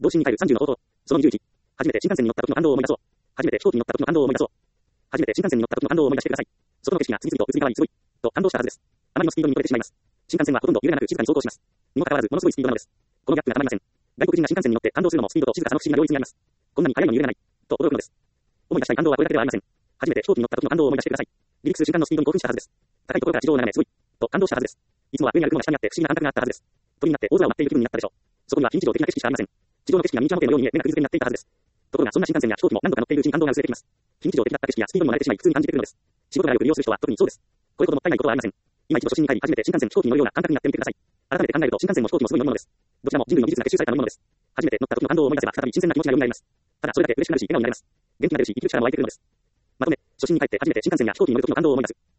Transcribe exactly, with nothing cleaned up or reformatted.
童心に帰るさんじゅうの方法。そのにじゅういち。初めて新幹線に乗った時の感動を思い出そう。初めて飛行機に乗った時の感動を思い出そう。初めて新幹線に乗った時の感動を思い出してください。外の景色が次々と移り変わりすごい。と感動したはずです。あまりのスピードに見とれてしまいます。新幹線はほとんど揺れがなく静かに走行します。にもかかわらずものすごいスピードなのです。このギャップがたまりません。外国人が新幹線に乗って感動するのもスピードと静かさの不思議な両立にあります。こんなに速いのに揺れがない。と驚くのです。思い出したい感動はこれだけではありません。初めて飛行機に乗った時の感動を思い出してください。離陸する瞬間のスピードに興奮したはずです。高いところから地上を眺めすごい。と感動したはずです。いつもは上にある雲が下にあって不思議な感覚があったはずです。鳥になって大空を舞っている気分になったでしょう。そこには非日常的な景色しかありません。地上の景色がミニチュア模型のように見え目がくずけになっていたはずです。ところがそんな新幹線や飛行機も何度か乗っているうちに感動が薄れてきます。非日常的だった景色やスピードにも慣れてしまい普通に感じてくるのです。仕事がよく利用する人は特にそうです。これほどもったいないことはありません。今一度初心に帰り初めて新幹線飛行機に乗るような感覚になってみてください。改めて考えると新幹線も飛行機もすごい乗り物です。どちらも人類の技術が結集された乗り物です。初めて乗った時の感動を思い出せば再び新鮮な気持ちが蘇ります。ただそれだけ嬉しくなるし笑顔になります。元気が出るし生きる力も湧いてくるのです。まとめ、初心に帰って初めて新幹線や飛行機に乗る時の感動を思い出す。